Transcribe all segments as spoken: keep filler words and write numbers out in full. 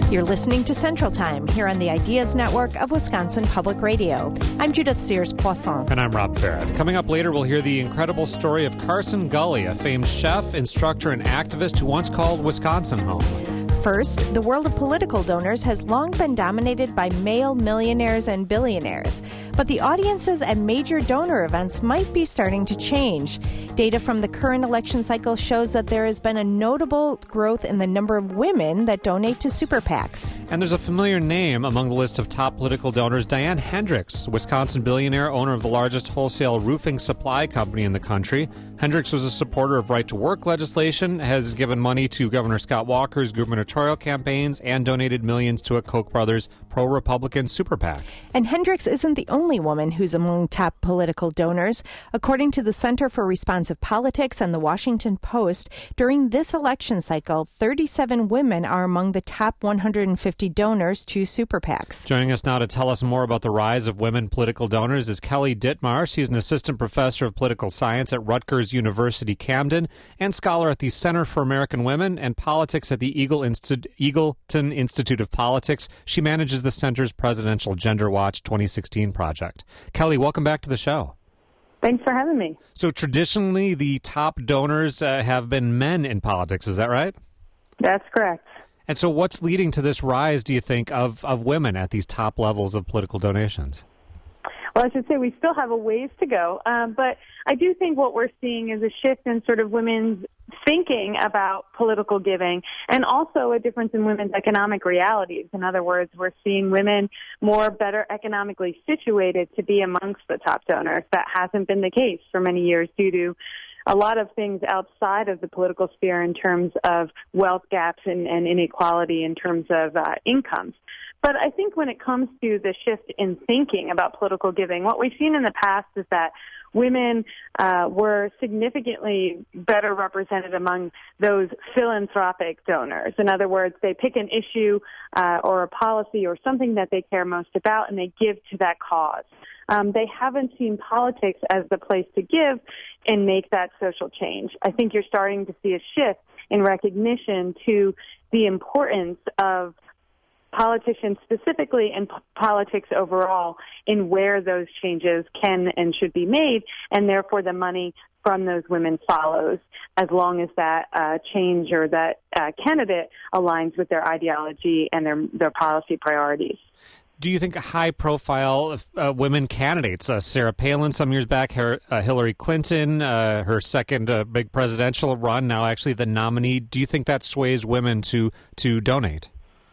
You're listening to Central Time here on the Ideas Network of Wisconsin Public Radio. I'm Judith Sears-Poisson. And I'm Rob Farrad. Coming up later, we'll hear the incredible story of Carson Gully, a famed chef, instructor, and activist who once called Wisconsin home. First, the world of political donors has long been dominated by male millionaires and billionaires. But the audiences at major donor events might be starting to change. Data from the current election cycle shows that there has been a notable growth in the number of women that donate to super PACs. And there's a familiar name among the list of top political donors, Diane Hendricks, Wisconsin billionaire, owner of the largest wholesale roofing supply company in the country. Hendricks was a supporter of right-to-work legislation, has given money to Governor Scott Walker's gubernatorial campaigns, and donated millions to a Koch brothers pro-Republican super PAC. And Hendricks isn't the only woman who's among top political donors. According to the Center for Responsive Politics and the Washington Post, during this election cycle, thirty-seven women are among the top one hundred fifty donors to super PACs. Joining us now to tell us more about the rise of women political donors is Kelly Dittmar. She's an assistant professor of political science at Rutgers University Camden and scholar at the Center for American Women and Politics at the Eagle Insti- Eagleton Institute of Politics. She manages the center's Presidential Gender Watch twenty sixteen project. Kelly, welcome back to the show. Thanks for having me. So traditionally, the top donors uh, have been men in politics. Is that right? That's correct. And so what's leading to this rise, do you think, of, of women at these top levels of political donations? Well, I should say we still have a ways to go, um, but I do think what we're seeing is a shift in sort of women's thinking about political giving and also a difference in women's economic realities. In other words, we're seeing women more better economically situated to be amongst the top donors. That hasn't been the case for many years due to a lot of things outside of the political sphere in terms of wealth gaps and, and inequality in terms of uh, incomes. But I think when it comes to the shift in thinking about political giving, what we've seen in the past is that women uh, were significantly better represented among those philanthropic donors. In other words, they pick an issue uh, or a policy or something that they care most about, and they give to that cause. Um, they haven't seen politics as the place to give and make that social change. I think you're starting to see a shift in recognition to the importance of politicians specifically and p- politics overall in where those changes can and should be made, and therefore the money from those women follows as long as that uh, change or that uh, candidate aligns with their ideology and their, their policy priorities. Do you think high-profile uh, women candidates, uh, Sarah Palin some years back, her, uh, Hillary Clinton, uh, her second uh, big presidential run, now actually the nominee, do you think that sways women to to donate?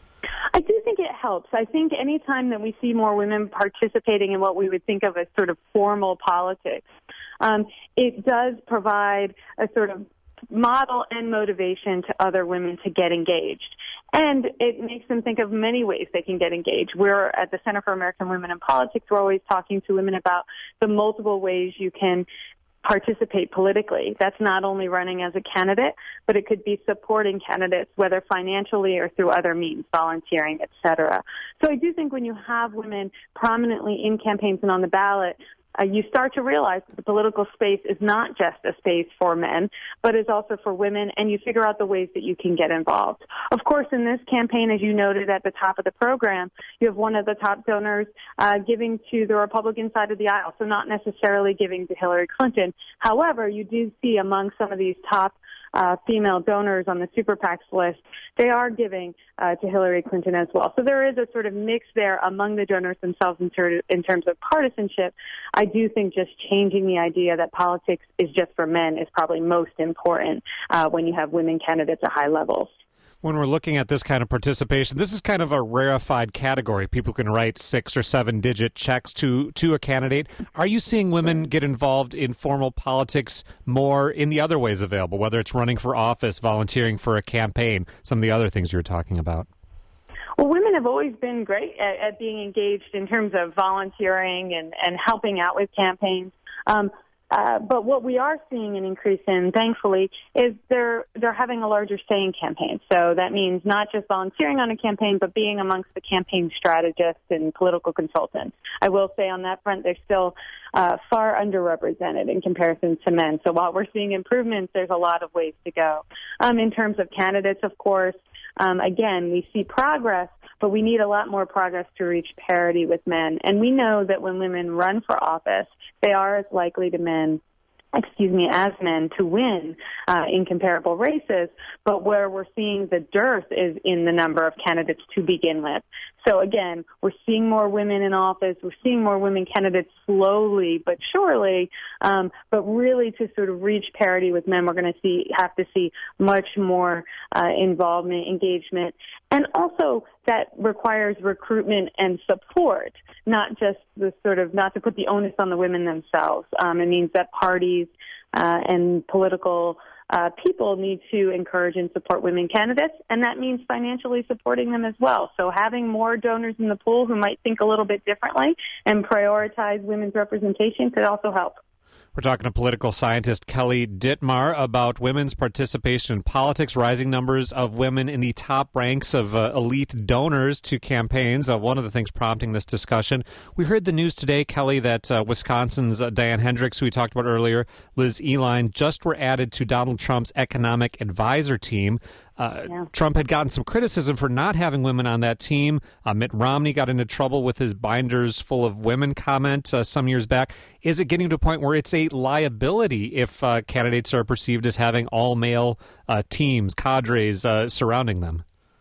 I do think it helps. I think any time that we see more women participating in what we would think of as sort of formal politics, um, it does provide a sort of model and motivation to other women to get engaged. And it makes them think of many ways they can get engaged. We're at the Center for American Women in Politics. We're always talking to women about the multiple ways you can participate politically. That's not only running as a candidate, but it could be supporting candidates, whether financially or through other means, volunteering, et cetera. So I do think when you have women prominently in campaigns and on the ballot, Uh, you start to realize that the political space is not just a space for men, but is also for women, and you figure out the ways that you can get involved. Of course, in this campaign, as you noted at the top of the program, you have one of the top donors uh, giving to the Republican side of the aisle, so not necessarily giving to Hillary Clinton. However, you do see among some of these top Uh, female donors on the super PACs list, they are giving uh, to Hillary Clinton as well. So there is a sort of mix there among the donors themselves in, ter- in terms of partisanship. I do think just changing the idea that politics is just for men is probably most important uh, when you have women candidates at high levels. When we're looking at this kind of participation, this is kind of a rarefied category. People can write six or seven digit checks to, to a candidate. Are you seeing women get involved in formal politics more in the other ways available, whether it's running for office, volunteering for a campaign, some of the other things you were talking about? Well, women have always been great at, at being engaged in terms of volunteering and, and helping out with campaigns. Um, Uh, but what we are seeing an increase in, thankfully, is they're they're having a larger say in campaigns. So that means not just volunteering on a campaign, but being amongst the campaign strategists and political consultants. I will say on that front, they're still uh, far underrepresented in comparison to men. So while we're seeing improvements, there's a lot of ways to go. Um, in terms of candidates, of course, um, again, we see progress, but we need a lot more progress to reach parity with men. And we know that when women run for office, they are as likely to men excuse me, as men to win uh, in comparable races, but where we're seeing the dearth is in the number of candidates to begin with. So again, we're seeing more women in office, we're seeing more women candidates slowly but surely, um, but really to sort of reach parity with men, we're going to see have to see much more uh, involvement, engagement, and also that requires recruitment and support, not just the sort of, not to put the onus on the women themselves. Um, it means that parties uh, and political uh, people need to encourage and support women candidates, and that means financially supporting them as well. So having more donors in the pool who might think a little bit differently and prioritize women's representation could also help. We're talking to political scientist Kelly Dittmar about women's participation in politics, rising numbers of women in the top ranks of uh, elite donors to campaigns. Uh, one of the things prompting this discussion. We heard the news today, Kelly, that uh, Wisconsin's uh, Diane Hendricks, who we talked about earlier, Liz Eline, just were added to Donald Trump's economic advisor team. Uh, yeah. Trump had gotten some criticism for not having women on that team. Uh, Mitt Romney got into trouble with his binders full of women comment uh, some years back. Is it getting to a point where it's a liability if uh, candidates are perceived as having all-male uh, teams, cadres uh, surrounding them?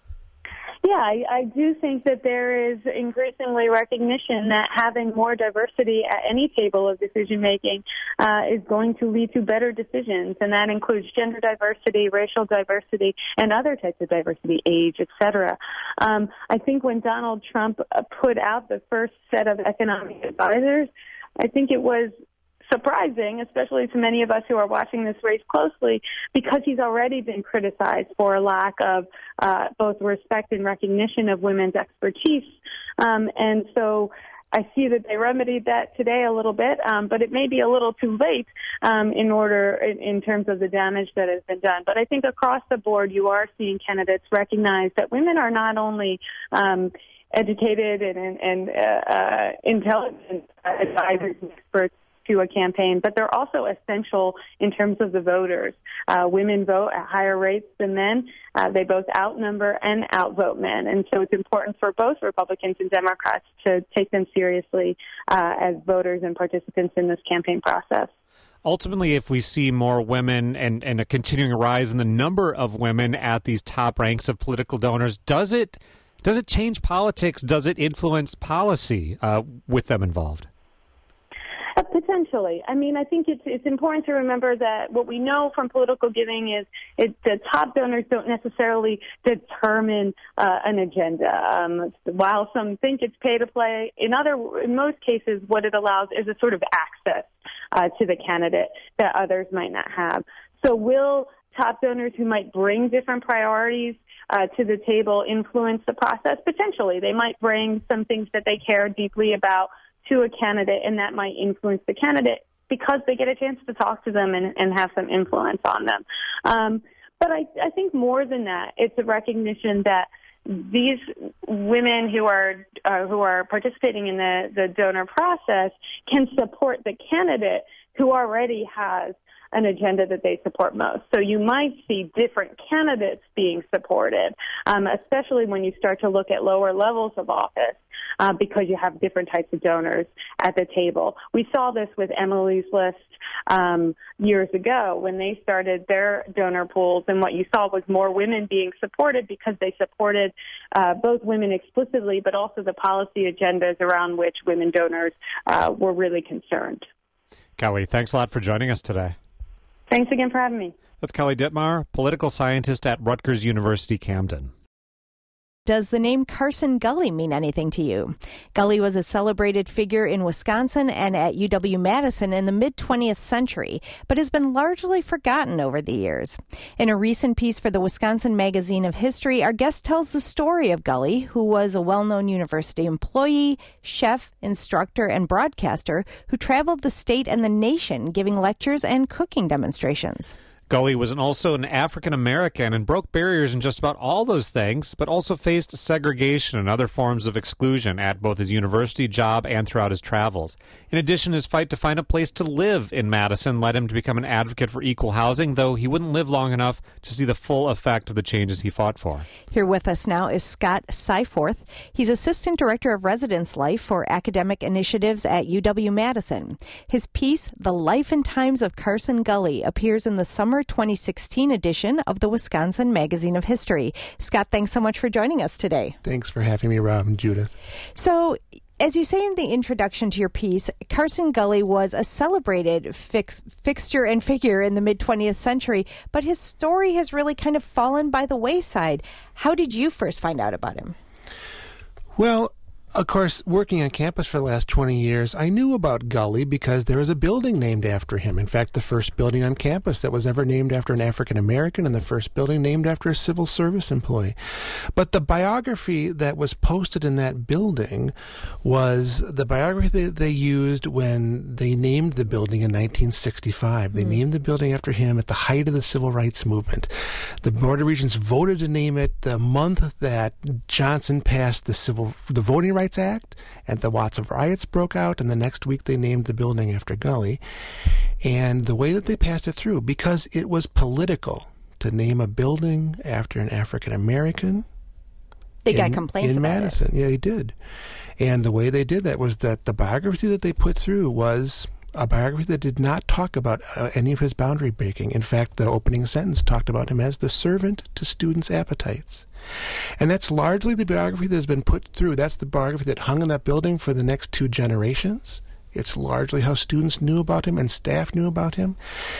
Yeah, I, I do think that there is increasingly recognition that having more diversity at any table of decision-making uh, is going to lead to better decisions, and that includes gender diversity, racial diversity, and other types of diversity, age, et cetera. Um, I think when Donald Trump put out the first set of economic advisors, I think it was surprising, especially to many of us who are watching this race closely, because he's already been criticized for a lack of uh, both respect and recognition of women's expertise. Um, and so I see that they remedied that today a little bit, um, but it may be a little too late um, in order in, in terms of the damage that has been done. But I think across the board, you are seeing candidates recognize that women are not only um, educated and, and, and uh, uh, intelligent advisors and experts to a campaign, but they're also essential in terms of the voters. Uh, women vote at higher rates than men. Uh, they both outnumber and outvote men. And so it's important for both Republicans and Democrats to take them seriously uh, as voters and participants in this campaign process. Ultimately, if we see more women and, and a continuing rise in the number of women at these top ranks of political donors, does it does it change politics? Does it influence policy uh, with them involved? Uh, potentially. I mean, I think it's it's important to remember that what we know from political giving is it, the top donors don't necessarily determine uh, an agenda. Um, while some think it's pay to play, in other, in most cases, what it allows is a sort of access uh, to the candidate that others might not have. So, will top donors who might bring different priorities Uh, to the table influence the process? Potentially. They might bring some things that they care deeply about to a candidate, and that might influence the candidate because they get a chance to talk to them and, and have some influence on them. Um, but I, I think more than that, it's a recognition that these women who are uh, who are participating in the, the donor process can support the candidate who already has an agenda that they support most. So you might see different candidates being supported, um, especially when you start to look at lower levels of office, uh, because you have different types of donors at the table. We saw this with Emily's List um, years ago when they started their donor pools, and what you saw was more women being supported because they supported uh, both women explicitly, but also the policy agendas around which women donors uh, were really concerned. Kelly, thanks a lot for joining us today. Thanks again for having me. That's Kelly Dittmar, political scientist at Rutgers University, Camden. Does the name Carson Gulley mean anything to you? Gulley was a celebrated figure in Wisconsin and at U W-Madison in the mid-twentieth century, but has been largely forgotten over the years. In a recent piece for the Wisconsin Magazine of History, our guest tells the story of Gulley, who was a well-known university employee, chef, instructor, and broadcaster who traveled the state and the nation giving lectures and cooking demonstrations. Gully was an, also an African American and broke barriers in just about all those things, but also faced segregation and other forms of exclusion at both his university job and throughout his travels. In addition, his fight to find a place to live in Madison led him to become an advocate for equal housing, though he wouldn't live long enough to see the full effect of the changes he fought for. Here with us now is Scott Seifforth. He's Assistant Director of Residence Life for Academic Initiatives at U W-Madison. His piece, The Life and Times of Carson Gully, appears in the summer twenty sixteen edition of the Wisconsin Magazine of History. Scott, thanks so much for joining us today. Thanks for having me, Rob and Judith. So, as you say in the introduction to your piece, Carson Gully was a celebrated fix, fixture and figure in the mid-twentieth century, but his story has really kind of fallen by the wayside. How did you first find out about him? Well, of course, working on campus for the last twenty years, I knew about Gully because there was a building named after him. In fact, the first building on campus that was ever named after an African American and the first building named after a civil service employee. But the biography that was posted in that building was the biography that they used when they named the building in nineteen sixty-five. They mm. named the building after him at the height of the civil rights movement. The Board of Regents voted to name it the month that Johnson passed the civil the Voting Rights Act, and the Watts of riots broke out, and the next week they named the building after Gully. And the way that they passed it through, because it was political to name a building after an African American, they got complaints in about Madison. It. Yeah, they did. And the way they did that was that the biography that they put through was a biography that did not talk about uh, any of his boundary breaking. In fact, the opening sentence talked about him as the servant to students' appetites. And that's largely the biography that has been put through. That's the biography that hung in that building for the next two generations. It's largely how students knew about him and staff knew about him.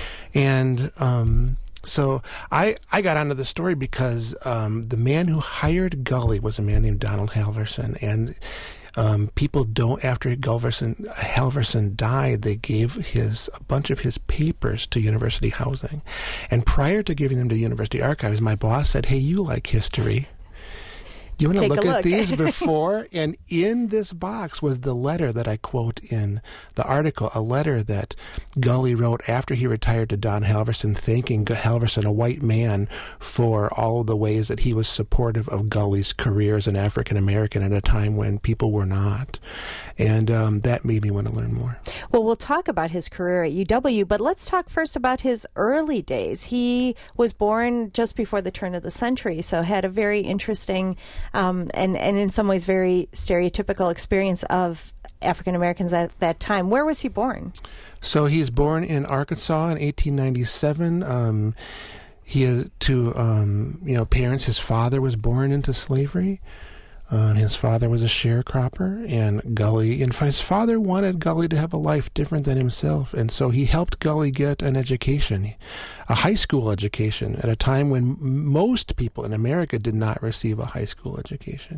And um, so I, I got onto the story because um, the man who hired Gully was a man named Donald Halverson. And Um, people don't, after Halverson, Halverson died, they gave his a bunch of his papers to University Housing. And prior to giving them to University Archives, my boss said, hey, you like history. Do you want to look, look at these before? And in this box was the letter that I quote in the article, a letter that Gully wrote after he retired to Don Halverson, thanking Halverson, a white man, for all of the ways that he was supportive of Gully's career as an African American at a time when people were not. And um, that made me want to learn more. Well, we'll talk about his career at U W, but let's talk first about his early days. He was born just before the turn of the century, so had a very interesting Um, and, and in some ways very stereotypical experience of African Americans at that time. Where was he born? So he's born in Arkansas in eighteen ninety-seven. Um, he has two, um, you know, parents. His father was born into slavery. Uh, and his father was a sharecropper, and Gully, and his father wanted Gully to have a life different than himself, and so he helped Gully get an education, a high school education, at a time when most people in America did not receive a high school education.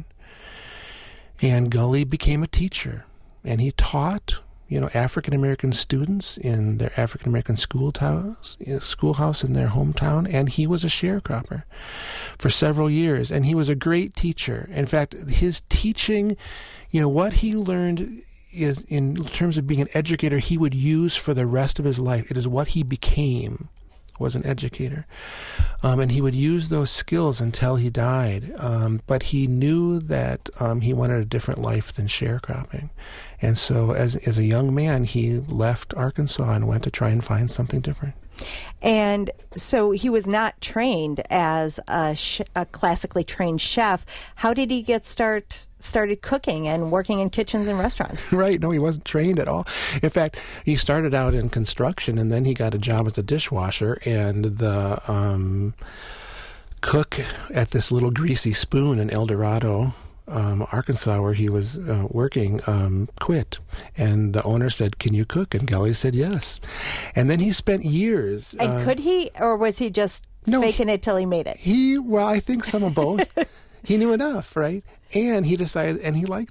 And Gully became a teacher, and he taught, you know, African American students in their African American schoolhouse, schoolhouse in their hometown, and he was a sharecropper for several years, and he was a great teacher. In fact, his teaching, you know, what he learned is, in terms of being an educator, he would use for the rest of his life. It is what he became, was an educator. Um, and he would use those skills until he died. Um, but he knew that um, he wanted a different life than sharecropping. And so as, as a young man, he left Arkansas and went to try and find something different. And so he was not trained as a, sh- a classically trained chef. How did he get start started cooking and working in kitchens and restaurants? Right. No, he wasn't trained at all. In fact, he started out in construction, and then he got a job as a dishwasher, and the um, cook at this little Greasy Spoon in El Dorado, Um, Arkansas, where he was uh, working, um, quit. And the owner said, can you cook? And Gully said yes. And then he spent years. And uh, could he, or was he just no, faking it till he made it? He, well, I think some of both. He knew enough, right? And he decided, and he liked it.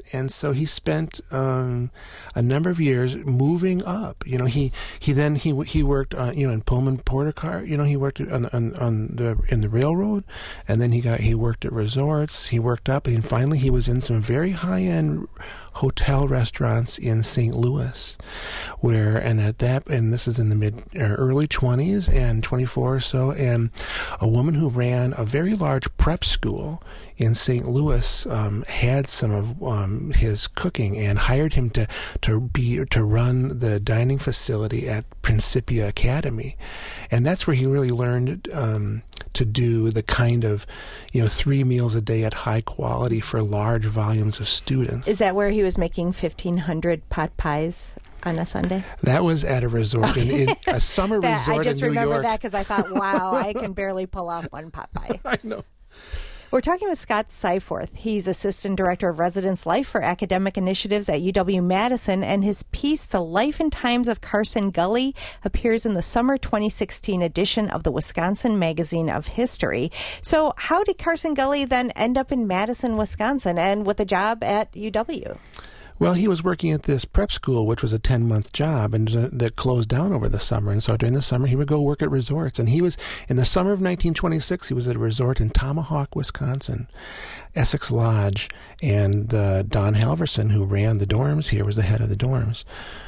and so he spent um, a number of years moving up. You know, he, he then he he worked on, you know, in Pullman Porter car. You know, he worked on on, on the in the railroad, and then he got he worked at resorts. He worked up, and finally he was in some very high end hotel restaurants in Saint Louis, where and at that and this is in the mid uh, early twenties and twenty-four or so, and a woman who ran a very large prep school in Saint Louis um, had some of um, his cooking and hired him to to be to run the dining facility at Principia Academy, and that's where he really learned um, to do the kind of, you know, three meals a day at high quality for large volumes of students. Is that where he was making fifteen hundred pot pies on a Sunday? That was at a resort, in, in a summer that, resort in New York. I just remember that because I thought, wow, I can barely pull off one pot pie. I know. We're talking with Scott Seiforth. He's Assistant Director of Residence Life for Academic Initiatives at U W-Madison, and his piece, The Life and Times of Carson Gully, appears in the summer twenty sixteen edition of the Wisconsin Magazine of History. So how did Carson Gully then end up in Madison, Wisconsin, and with a job at U W? Well, he was working at this prep school, which was a ten-month job, and uh, that closed down over the summer. And so during the summer, he would go work at resorts. And he was, in the summer of nineteen twenty-six, he was at a resort in Tomahawk, Wisconsin, Essex Lodge. And uh, Don Halverson, who ran the dorms here, was the head of the dorms,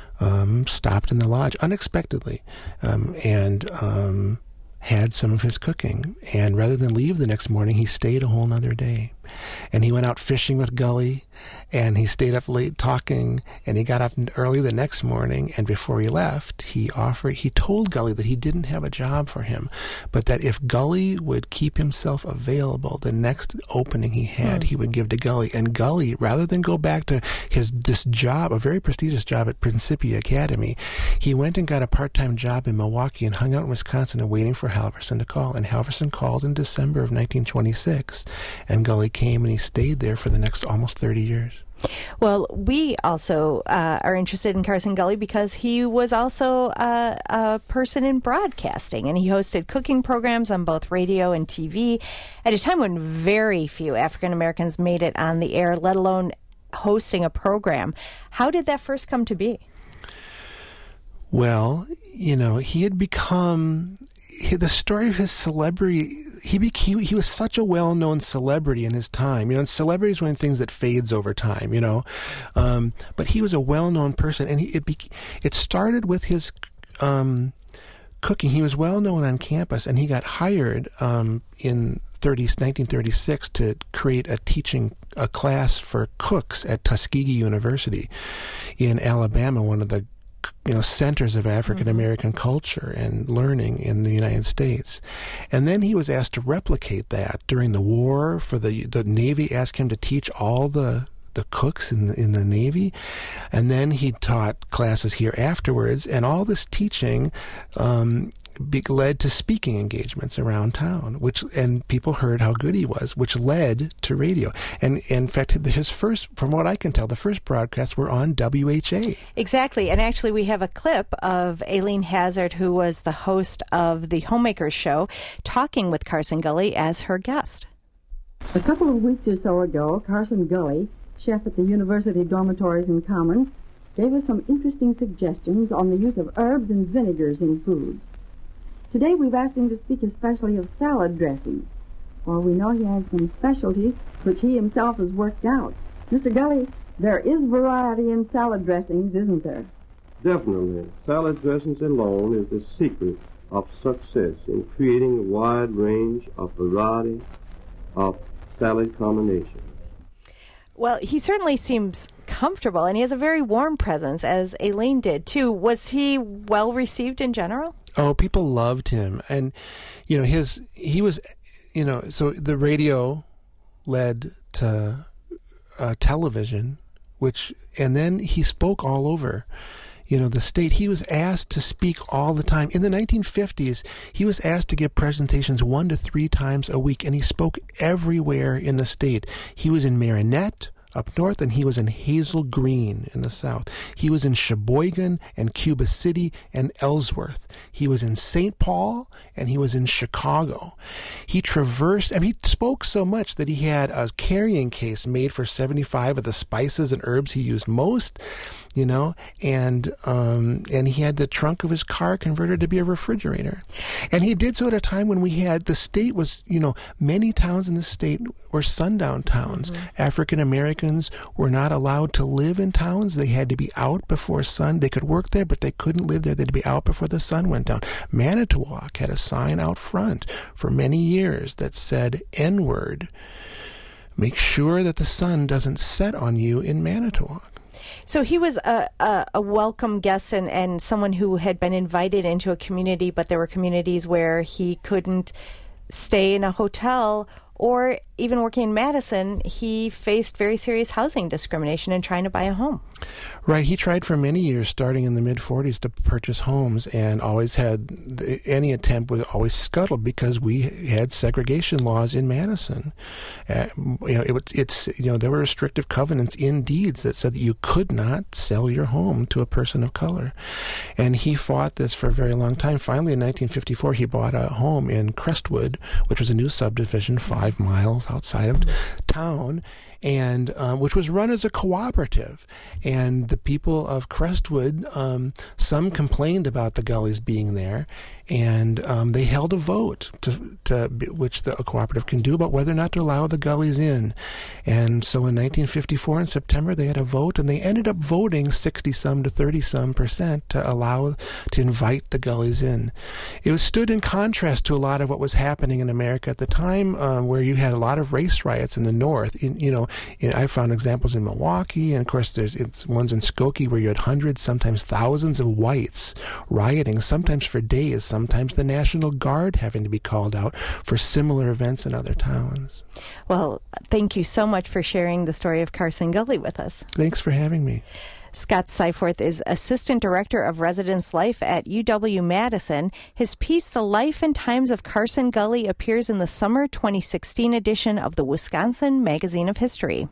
um, stopped in the lodge unexpectedly um, and um, had some of his cooking. And rather than leave the next morning, he stayed a whole nother day. And he went out fishing with Gully, and he stayed up late talking, and he got up early the next morning, and before he left, he offered, he told Gully that he didn't have a job for him, but that if Gully would keep himself available, the next opening he had, mm. he would give to Gully. And Gully, rather than go back to his this job, a very prestigious job at Principia Academy, he went and got a part-time job in Milwaukee and hung out in Wisconsin and waiting for Halverson to call. And Halverson called in December of nineteen twenty-six, and Gully came and he stayed there for the next almost thirty years. Well, we also uh, are interested in Carson Gully because he was also uh, a person in broadcasting, and he hosted cooking programs on both radio and T V at a time when very few African Americans made it on the air, let alone hosting a program. How did that first come to be? Well, you know, he had become... He, the story of his celebrity, he, became, he was such a well-known celebrity in his time. You know, and celebrity is one of the things that fades over time, you know. Um, but he was a well-known person, and he, it, be, it started with his um, cooking. He was well-known on campus, and he got hired um, in nineteen thirty-six to create a teaching a class for cooks at Tuskegee University in Alabama, one of the you know, centers of African American mm-hmm. culture and learning in the United States. And then he was asked to replicate that during the war. For the the Navy asked him to teach all the the cooks in the, in the Navy, and then he taught classes here afterwards. And all this teaching um, be, led to speaking engagements around town, which and people heard how good he was, which led to radio. And, and in fact, his first, from what I can tell, the first broadcasts were on W H A. Exactly, and actually, we have a clip of Aileen Hazard, who was the host of the Homemakers Show, talking with Carson Gully as her guest. A couple of weeks or so ago, Carson Gully, chef at the University Dormitories in Commons, gave us some interesting suggestions on the use of herbs and vinegars in food. Today we've asked him to speak especially of salad dressings, for we know he has some specialties which he himself has worked out. Mister Gully, there is variety in salad dressings, isn't there? Definitely. Salad dressings alone is the secret of success in creating a wide range of variety of salad combinations. Well, he certainly seems comfortable, and he has a very warm presence, as Aileen did, too. Was he well received in general? Oh, people loved him. And, you know, his he was, you know, so the radio led to uh, television, which, and then he spoke all over, you know, the state. He was asked to speak all the time. In the nineteen fifties, he was asked to give presentations one to three times a week, and he spoke everywhere in the state. He was in Marinette, up north, and he was in Hazel Green in the south. He was in Sheboygan and Cuba City and Ellsworth. He was in Saint Paul, and he was in Chicago. He traversed, I mean, he spoke so much that he had a carrying case made for seventy-five of the spices and herbs he used most, you know, and um, and he had the trunk of his car converted to be a refrigerator. And he did so at a time when we had, the state was, you know, many towns in the state were sundown towns. Mm-hmm. African Americans were not allowed to live in towns. They had to be out before sun. They could work there, but they couldn't live there. They'd be out before the sun went down. Manitowoc had a sign out front for many years that said N-word. Make sure that the sun doesn't set on you in Manitowoc. So he was a, a, a welcome guest and, and someone who had been invited into a community, but there were communities where he couldn't stay in a hotel, or even working in Madison, he faced very serious housing discrimination in trying to buy a home. Right. He tried for many years, starting in the mid-forties, to purchase homes, and always had, any attempt was always scuttled because we had segregation laws in Madison. Uh, you know, it, it's, you know, there were restrictive covenants in deeds that said that you could not sell your home to a person of color. And he fought this for a very long time. Finally, in nineteen fifty-four, he bought a home in Crestwood, which was a new subdivision five miles outside of town, and uh, which was run as a cooperative. And the people of Crestwood, um, some complained about the gullies being there, and um, they held a vote, to, to which the a cooperative can do, about whether or not to allow the gullies in. And so in nineteen fifty-four, in September, they had a vote, and they ended up voting sixty-some to thirty-some percent to allow, to invite the gullies in. It was stood in contrast to a lot of what was happening in America at the time, um, where you had a lot of race riots in the North. In, you know, in, I found examples in Milwaukee, and of course there's it's ones in Skokie where you had hundreds, sometimes thousands of whites rioting, sometimes for days, sometimes the National Guard having to be called out for similar events in other towns. Well, thank you so much for sharing the story of Carson Gully with us. Thanks for having me. Scott Seifforth is Assistant Director of Residence Life at U W-Madison. His piece, The Life and Times of Carson Gully, appears in the summer twenty sixteen edition of the Wisconsin Magazine of History.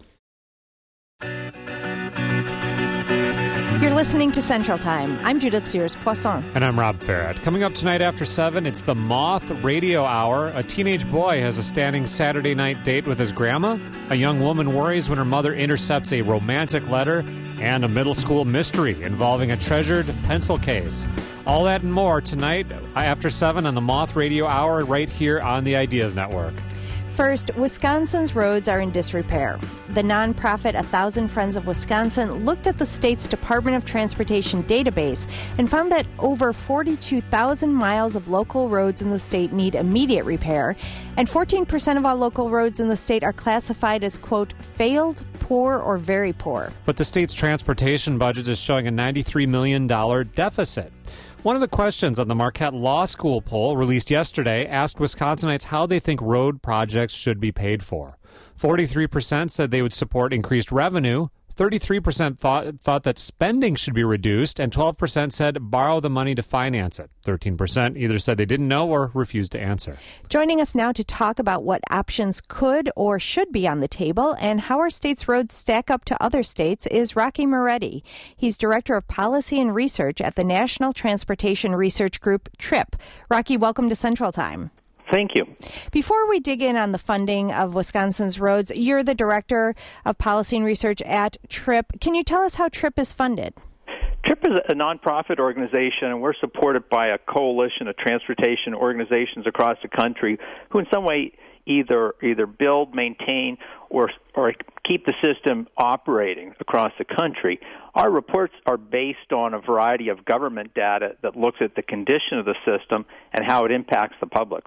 You're listening to Central Time. I'm Judith Sears-Poisson. And I'm Rob Farrett. Coming up tonight after seven, it's the Moth Radio Hour. A teenage boy has a standing Saturday night date with his grandma. A young woman worries when her mother intercepts a romantic letter. And a middle school mystery involving a treasured pencil case. All that and more tonight after seven on the Moth Radio Hour right here on the Ideas Network. First, Wisconsin's roads are in disrepair. The nonprofit A Thousand Friends of Wisconsin looked at the state's Department of Transportation database and found that over forty-two thousand miles of local roads in the state need immediate repair, and fourteen percent of all local roads in the state are classified as, quote, failed, poor, or very poor. But the state's transportation budget is showing a ninety-three million dollars deficit. One of the questions on the Marquette Law School poll released yesterday asked Wisconsinites how they think road projects should be paid for. forty-three percent said they would support increased revenue, thirty-three percent thought, thought that spending should be reduced, and twelve percent said borrow the money to finance it. thirteen percent either said they didn't know or refused to answer. Joining us now to talk about what options could or should be on the table and how our state's roads stack up to other states is Rocky Moretti. He's Director of Policy and Research at the National Transportation Research Group, TRIP. Rocky, welcome to Central Time. Thank you. Before we dig in on the funding of Wisconsin's roads, you're the Director of Policy and Research at TRIP. Can you tell us how TRIP is funded? TRIP is a nonprofit organization, and we're supported by a coalition of transportation organizations across the country who in some way either either build, maintain, or or keep the system operating across the country. Our reports are based on a variety of government data that looks at the condition of the system and how it impacts the public.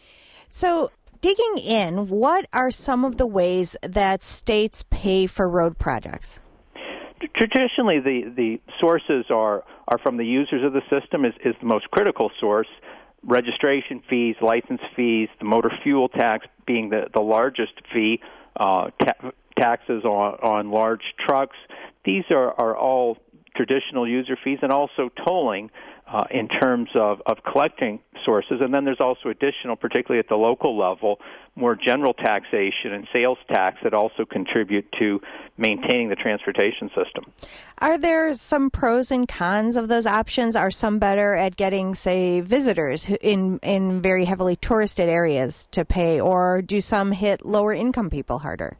So, digging in, what are some of the ways that states pay for road projects? Traditionally, the, the sources are, are from the users of the system is, is the most critical source. Registration fees, license fees, the motor fuel tax being the, the largest fee, uh, ta- taxes on, on large trucks. These are, are all traditional user fees, and also tolling uh, in terms of, of collecting sources. And then there's also additional, particularly at the local level, more general taxation and sales tax that also contribute to maintaining the transportation system. Are there some pros and cons of those options? Are some better at getting, say, visitors in, in very heavily touristed areas to pay, or do some hit lower income people harder?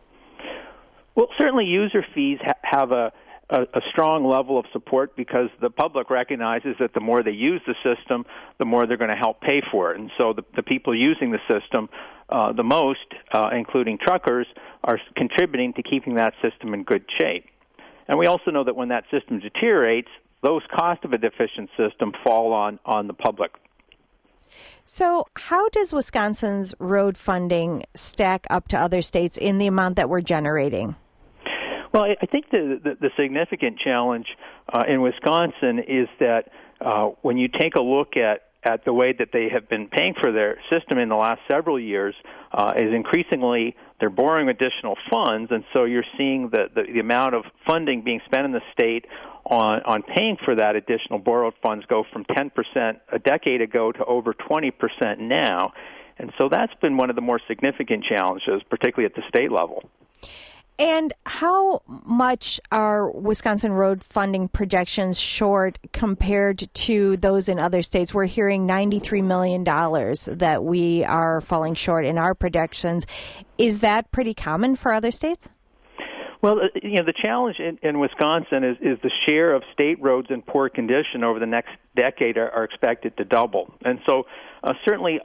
Well, certainly user fees ha- have a A, a strong level of support because the public recognizes that the more they use the system, the more they're going to help pay for it. And so the, the people using the system uh, the most, uh, including truckers, are contributing to keeping that system in good shape. And we also know that when that system deteriorates, those costs of a deficient system fall on, on the public. So how does Wisconsin's road funding stack up to other states in the amount that we're generating? Well, I think the, the, the significant challenge uh, in Wisconsin is that uh, when you take a look at, at the way that they have been paying for their system in the last several years, uh, is increasingly they're borrowing additional funds, and so you're seeing the, the, the amount of funding being spent in the state on, on paying for that additional borrowed funds go from ten percent a decade ago to over twenty percent now. And so that's been one of the more significant challenges, particularly at the state level. And how much are Wisconsin road funding projections short compared to those in other states? We're hearing ninety-three million dollars that we are falling short in our projections. Is that pretty common for other states? Well, you know, the challenge in, in Wisconsin is, is the share of state roads in poor condition over the next decade are, are expected to double. And so uh, certainly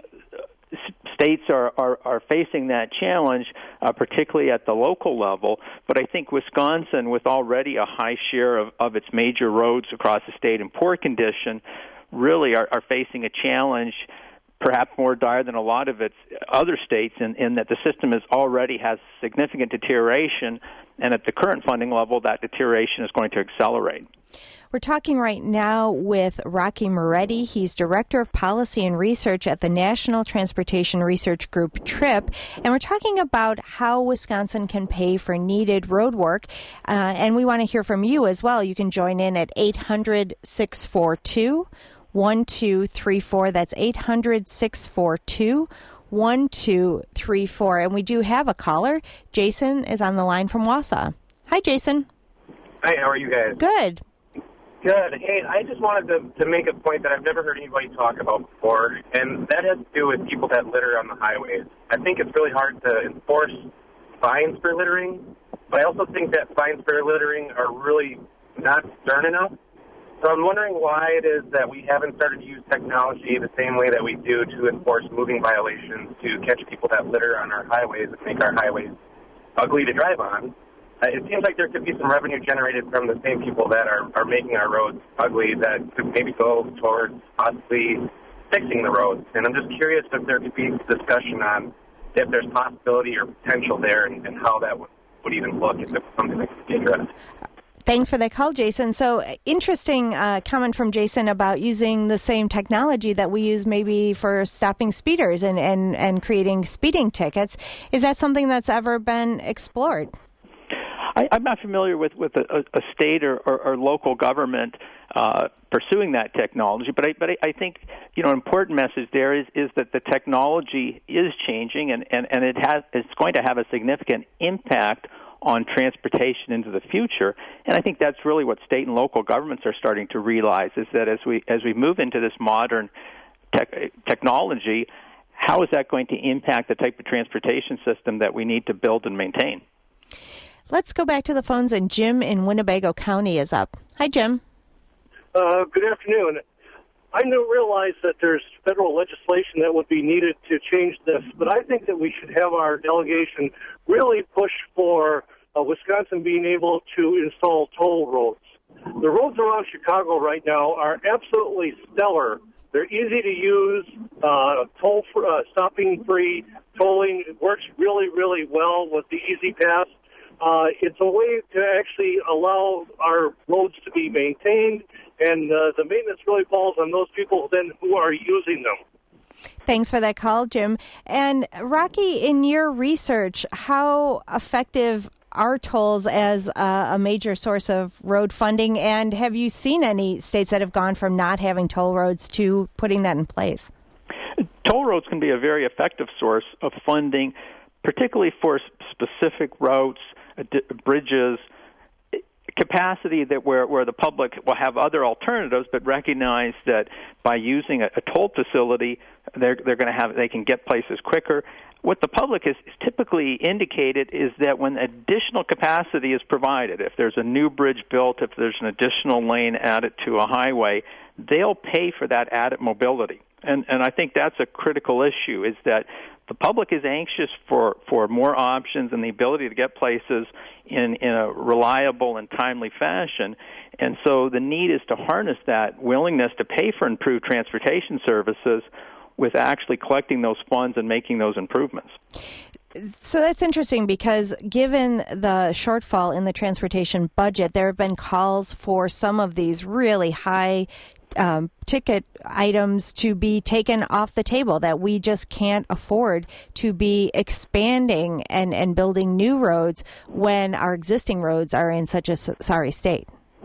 states are, are, are facing that challenge, uh, particularly at the local level. But I think Wisconsin, with already a high share of, of its major roads across the state in poor condition, really are, are facing a challenge perhaps more dire than a lot of its other states in, in that the system is already has significant deterioration, and at the current funding level, that deterioration is going to accelerate. We're talking right now with Rocky Moretti. He's Director of Policy and Research at the National Transportation Research Group, TRIP, and we're talking about how Wisconsin can pay for needed road work, uh, and we want to hear from you as well. You can join in at eight hundred, six four two, one two three four. That's eight hundred, six four two, one two three four. And we do have a caller. Jason is on the line from Wausau. Hi, Jason. Hi, how are you guys? Good. Good. Hey, I just wanted to, to make a point that I've never heard anybody talk about before, and that has to do with people that litter on the highways. I think it's really hard to enforce fines for littering, but I also think that fines for littering are really not stern enough. So I'm wondering why it is that we haven't started to use technology the same way that we do to enforce moving violations, to catch people that litter on our highways and make our highways ugly to drive on. Uh, it seems like there could be some revenue generated from the same people that are, are making our roads ugly that could maybe go towards possibly fixing the roads. And I'm just curious if there could be discussion on if there's possibility or potential there and, and how that would, would even look if it's something that could be addressed. Thanks for that call, Jason. So interesting uh, comment from Jason about using the same technology that we use maybe for stopping speeders and, and, and creating speeding tickets. Is that something that's ever been explored? I, I'm not familiar with, with a, a state or, or, or local government uh, pursuing that technology, but I, but I, I think you know an important message there is, is that the technology is changing, and, and, and it has it's going to have a significant impact on transportation into the future. And I think that's really what state and local governments are starting to realize, is that as we as we move into this modern tech, technology, how is that going to impact the type of transportation system that we need to build and maintain? Let's go back to the phones, and Jim in Winnebago County is up. Hi, Jim. Uh, good afternoon. I don't realize that there's federal legislation that would be needed to change this, but I think that we should have our delegation really push for uh, Wisconsin being able to install toll roads. The roads around Chicago right now are absolutely stellar. They're easy to use, uh, toll for, uh, stopping free, tolling. It works really, really well with the Easy Pass. Uh, it's a way to actually allow our roads to be maintained, and uh, the maintenance really falls on those people then who are using them. Thanks for that call, Jim. And Rocky, in your research, how effective are tolls as uh, a major source of road funding? And have you seen any states that have gone from not having toll roads to putting that in place? Toll roads can be a very effective source of funding, particularly for specific routes, uh, d- bridges, capacity that where, where the public will have other alternatives, but recognize that by using a, a toll facility, they're they're going to have they can get places quicker. What the public has typically indicated is that when additional capacity is provided, if there's a new bridge built, if there's an additional lane added to a highway, they'll pay for that added mobility. And and I think that's a critical issue, is that the public is anxious for, for more options and the ability to get places in, in a reliable and timely fashion. And so the need is to harness that willingness to pay for improved transportation services with actually collecting those funds and making those improvements. So that's interesting, because given the shortfall in the transportation budget, there have been calls for some of these really high Um, ticket items to be taken off the table, that we just can't afford to be expanding and, and building new roads when our existing roads are in such a sorry state.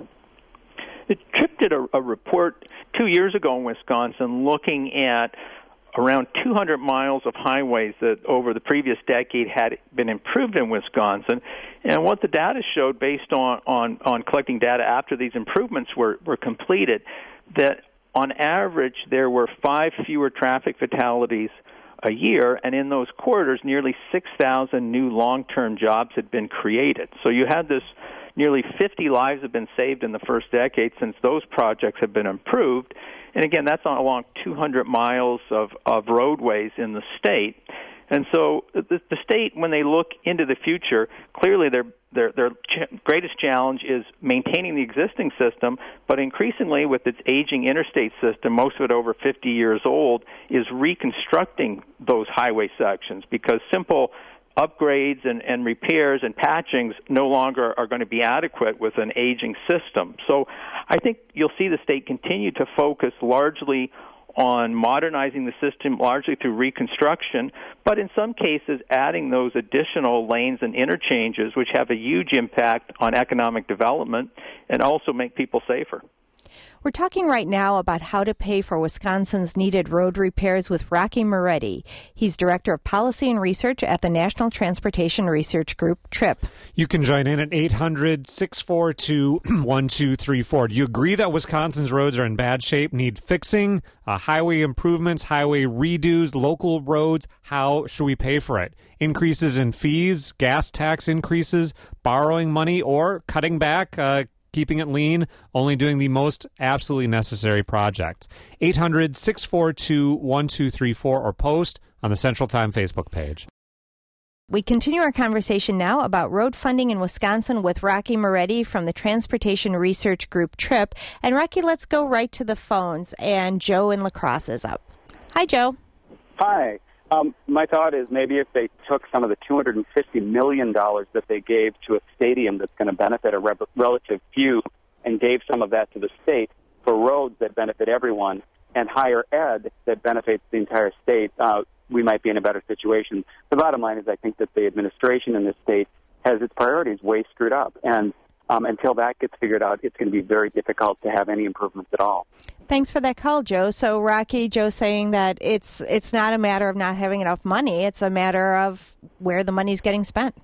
The TRIP did a, a report two years ago in Wisconsin looking at around two hundred miles of highways that over the previous decade had been improved in Wisconsin. And what the data showed, based on, on, on collecting data after these improvements were, were completed, that on average there were five fewer traffic fatalities a year, and in those quarters nearly six thousand new long-term jobs had been created. So you had this, nearly fifty lives have been saved in the first decade since those projects have been improved. And again, that's on along two hundred miles of, of roadways in the state. And so the, the state, when they look into the future, clearly their their their ch- greatest challenge is maintaining the existing system, but increasingly with its aging interstate system, most of it over fifty years old, is reconstructing those highway sections, because simple upgrades and, and repairs and patchings no longer are going to be adequate with an aging system. So I think you'll see the state continue to focus largely on modernizing the system, largely through reconstruction, but in some cases adding those additional lanes and interchanges, which have a huge impact on economic development and also make people safer. We're talking right now about how to pay for Wisconsin's needed road repairs with Rocky Moretti. He's Director of Policy and Research at the National Transportation Research Group, TRIP. You can join in at eight hundred, six four two, one two three four. Do you agree that Wisconsin's roads are in bad shape, need fixing, uh, highway improvements, highway redos, local roads? How should we pay for it? Increases in fees, gas tax increases, borrowing money, or cutting back, uh, keeping it lean, only doing the most absolutely necessary projects. eight hundred, six four two, one two three four or post on the Central Time Facebook page. We continue our conversation now about road funding in Wisconsin with Rocky Moretti from the Transportation Research Group, TRIP. And Rocky, let's go right to the phones. And Joe in La Crosse is up. Hi, Joe. Hi. Um, my thought is maybe if they took some of the two hundred fifty million dollars that they gave to a stadium that's going to benefit a re- relative few and gave some of that to the state for roads that benefit everyone and higher ed that benefits the entire state, uh, we might be in a better situation. The bottom line is I think that the administration in this state has its priorities way screwed up. And um, until that gets figured out, it's going to be very difficult to have any improvements at all. Thanks for that call, Joe. So, Rocky, Joe saying that it's it's not a matter of not having enough money. It's a matter of where the money's getting spent.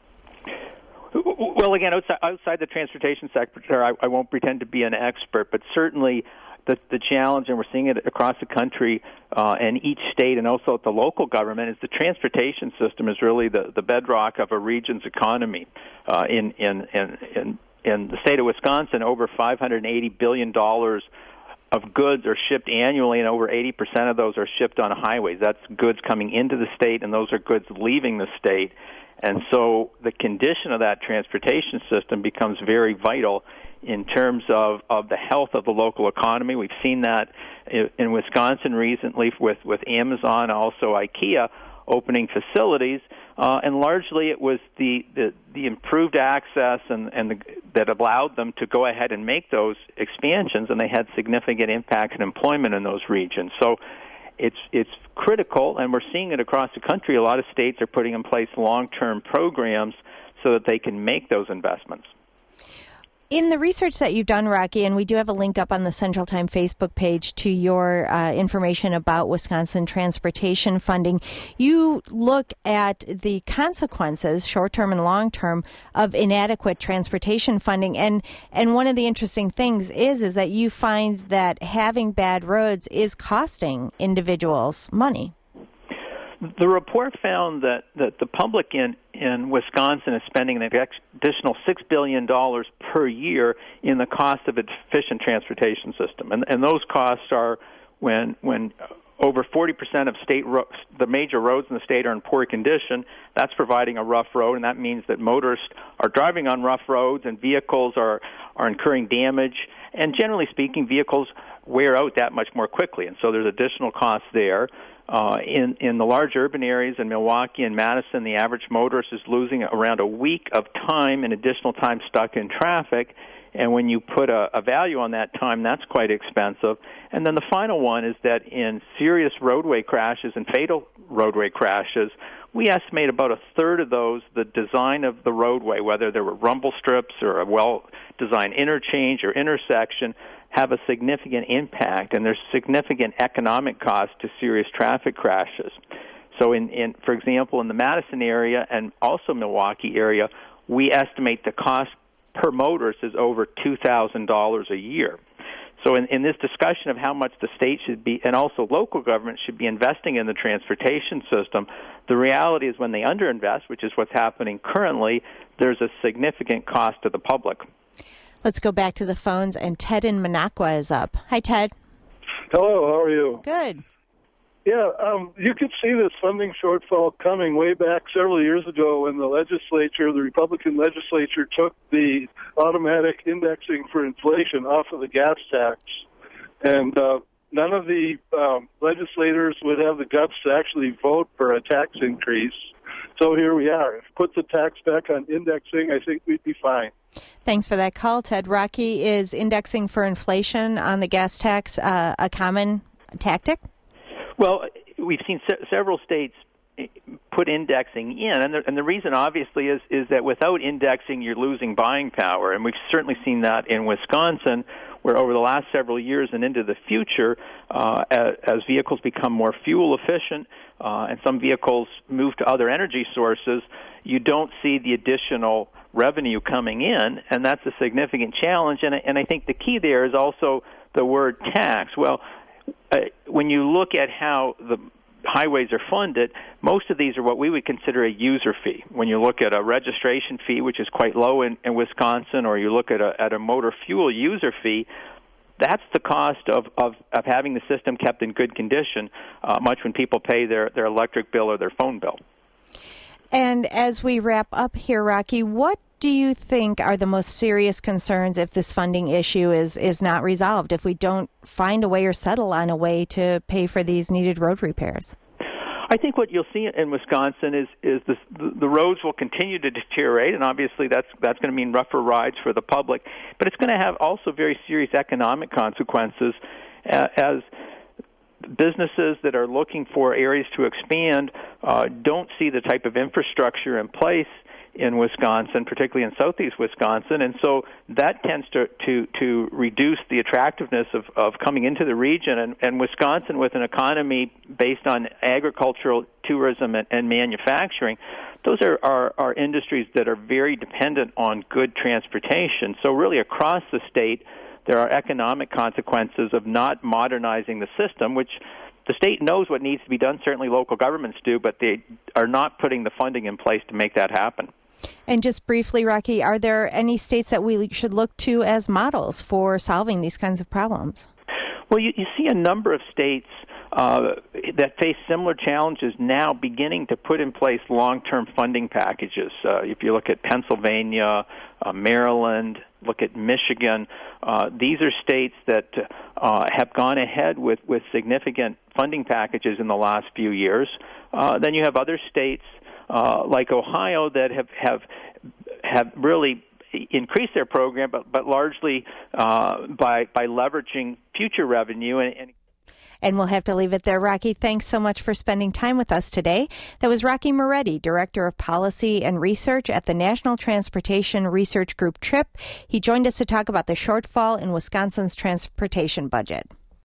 Well, again, outside, outside the transportation sector, I, I won't pretend to be an expert, but certainly the, the challenge, and we're seeing it across the country uh, and each state and also at the local government, is the transportation system is really the, the bedrock of a region's economy. Uh, in, in, in, in, in the state of Wisconsin, over five hundred eighty billion dollars of goods are shipped annually, and over eighty percent of those are shipped on highways. That's goods coming into the state, and those are goods leaving the state. And so the condition of that transportation system becomes very vital in terms of, of the health of the local economy. We've seen that in, in Wisconsin recently with, with Amazon, also IKEA, opening facilities, uh, and largely it was the, the, the improved access and, and the, that allowed them to go ahead and make those expansions, and they had significant impact on employment in those regions. So it's it's critical, and we're seeing it across the country. A lot of states are putting in place long-term programs so that they can make those investments. In the research that you've done, Rocky, and we do have a link up on the Central Time Facebook page to your uh, information about Wisconsin transportation funding, you look at the consequences, short-term and long-term, of inadequate transportation funding. And, and one of the interesting things is, is that you find that having bad roads is costing individuals money. The report found that, that the public in, in Wisconsin is spending an additional six billion dollars per year in the cost of an efficient transportation system. And, and those costs are when when over forty percent of state ro- the major roads in the state are in poor condition. That's providing a rough road, and that means that motorists are driving on rough roads and vehicles are, are incurring damage. And generally speaking, vehicles wear out that much more quickly, and so there's additional costs there. Uh, in, in the large urban areas in Milwaukee and Madison, the average motorist is losing around a week of time and additional time stuck in traffic. And when you put a, a value on that time, that's quite expensive. And then the final one is that in serious roadway crashes and fatal roadway crashes, we estimate about a third of those, the design of the roadway, whether there were rumble strips or a well-designed interchange or intersection, have a significant impact, and there's significant economic cost to serious traffic crashes. So, in, in for example, in the Madison area and also Milwaukee area, we estimate the cost per motorist is over two thousand dollars a year. So in, in this discussion of how much the state should be, and also local government should be investing in the transportation system, the reality is when they underinvest, which is what's happening currently, there's a significant cost to the public. Let's go back to the phones, and Ted in Minocqua is up. Hi, Ted. Hello, how are you? Good. Yeah, um, you could see this funding shortfall coming way back several years ago when the legislature, the Republican legislature, took the automatic indexing for inflation off of the gas tax. And uh, none of the um, legislators would have the guts to actually vote for a tax increase. So here we are. If we put the tax back on indexing, I think we'd be fine. Thanks for that call, Ted. Rocky, is indexing for inflation on the gas tax uh, a common tactic? Well, we've seen se- several states put indexing in, and the, and the reason obviously is, is that without indexing, you're losing buying power, and we've certainly seen that in Wisconsin, where over the last several years and into the future, uh, as, as vehicles become more fuel efficient uh, and some vehicles move to other energy sources, you don't see the additional revenue coming in, and that's a significant challenge. And, and I think the key there is also the word tax. Well, uh, when you look at how the highways are funded, most of these are what we would consider a user fee. When you look at a registration fee, which is quite low in, in Wisconsin, or you look at a, at a motor fuel user fee, that's the cost of, of, of having the system kept in good condition, uh, much when people pay their, their electric bill or their phone bill. And as we wrap up here, Rocky, what do you think are the most serious concerns if this funding issue is, is not resolved, if we don't find a way or settle on a way to pay for these needed road repairs? I think what you'll see in Wisconsin is is the the roads will continue to deteriorate, and obviously that's that's going to mean rougher rides for the public. But it's going to have also very serious economic consequences uh, as businesses that are looking for areas to expand uh, don't see the type of infrastructure in place in Wisconsin, particularly in southeast Wisconsin, and so that tends to to, to reduce the attractiveness of, of coming into the region. And, and Wisconsin, with an economy based on agricultural, tourism, and, and manufacturing, those are, are, are industries that are very dependent on good transportation. So really across the state, there are economic consequences of not modernizing the system, which the state knows what needs to be done. Certainly local governments do, but they are not putting the funding in place to make that happen. And just briefly, Rocky, are there any states that we should look to as models for solving these kinds of problems? Well, you, you see a number of states uh, that face similar challenges now beginning to put in place long-term funding packages. Uh, if you look at Pennsylvania, uh, Maryland, look at Michigan, uh, these are states that uh, have gone ahead with, with significant funding packages in the last few years. Uh, then you have other states uh, like Ohio that have, have, have really increased their program, but, but largely uh, by, by leveraging future revenue and, and And we'll have to leave it there. Rocky, thanks so much for spending time with us today. That was Rocky Moretti, Director of Policy and Research at the National Transportation Research Group, TRIP. He joined us to talk about the shortfall in Wisconsin's transportation budget.